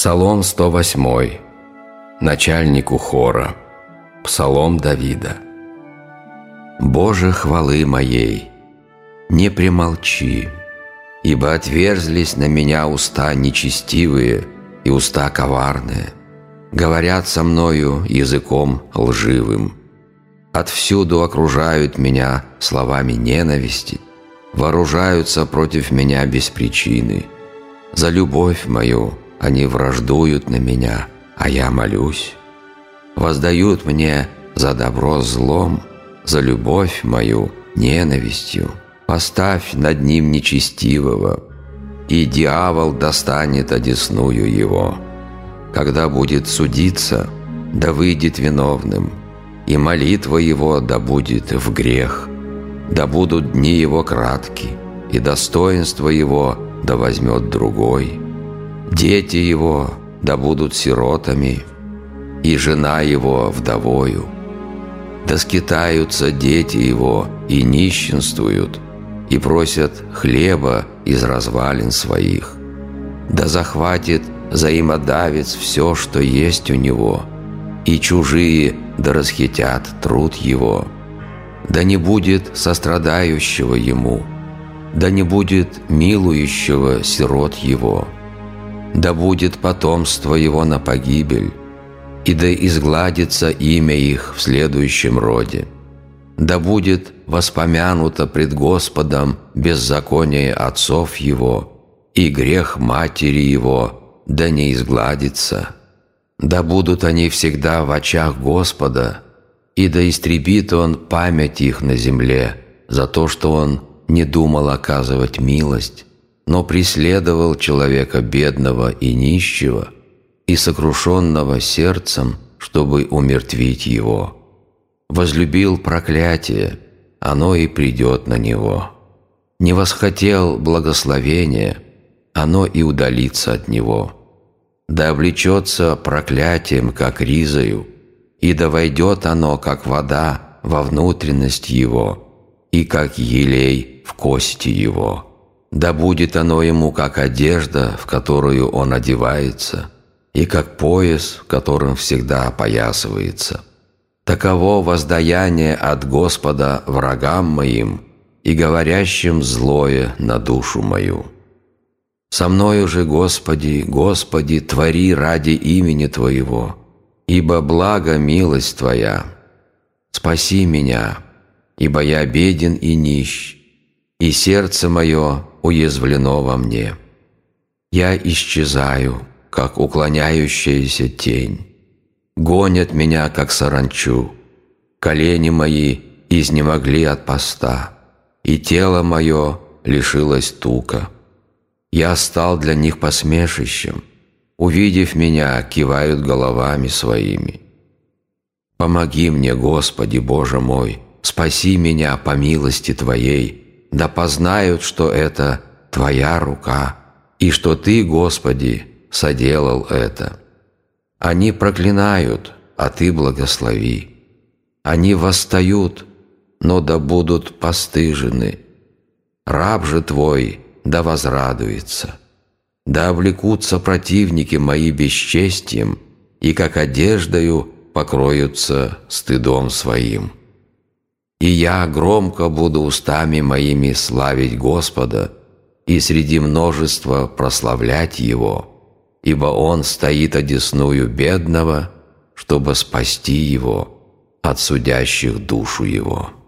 Псалом 108. Начальнику хора. Псалом Давида. «Боже хвалы моей, не премолчи, ибо отверзлись на меня уста нечестивые и уста коварные, говорят со мною языком лживым. Отвсюду окружают меня словами ненависти, вооружаются против меня без причины. За любовь мою они враждуют на меня, а я молюсь. Воздают мне за добро злом, за любовь мою ненавистью. Поставь над ним нечестивого, и дьявол достанет одесную его. Когда будет судиться, да выйдет виновным, и молитва его да будет в грех. Да будут дни его кратки, и достоинство его да возьмет другой. Дети его да будут сиротами, и жена его вдовою. Да скитаются дети его и нищенствуют, и просят хлеба из развалин своих. Да захватит взаимодавец все, что есть у него, и чужие да расхитят труд его. Да не будет сострадающего ему, да не будет милующего сирот его. Да будет потомство его на погибель, и да изгладится имя их в следующем роде. Да будет воспомянуто пред Господом беззаконие отцов его, и грех матери его да не изгладится. Да будут они всегда в очах Господа, и да истребит Он память их на земле за то, что Он не думал оказывать милость, но преследовал человека бедного и нищего, и сокрушенного сердцем, чтобы умертвить его. Возлюбил проклятие, оно и придет на него. Не восхотел благословения, оно и удалится от него. Да облечется проклятием, как ризою, и да войдет оно, как вода, во внутренность его, и как елей в кости его. Да будет оно ему, как одежда, в которую он одевается, и как пояс, в котором всегда опоясывается. Таково воздаяние от Господа врагам моим и говорящим злое на душу мою. Со мною же, Господи, Господи, твори ради имени Твоего, ибо благо милость Твоя. Спаси меня, ибо я беден и нищ, и сердце мое уязвлено во мне. Я исчезаю, как уклоняющаяся тень. Гонят меня, как саранчу. Колени мои изнемогли от поста, и тело мое лишилось тука. Я стал для них посмешищем. Увидев меня, кивают головами своими. Помоги мне, Господи, Боже мой, спаси меня по милости Твоей, да познают, что это Твоя рука, и что Ты, Господи, соделал это. Они проклинают, а Ты благослови. Они восстают, но да будут постыжены. Раб же Твой да возрадуется. Да облекутся противники мои бесчестием, и как одеждою покроются стыдом своим. И я громко буду устами моими славить Господа и среди множества прославлять Его, ибо Он стоит одесную бедного, чтобы спасти его от судящих душу его».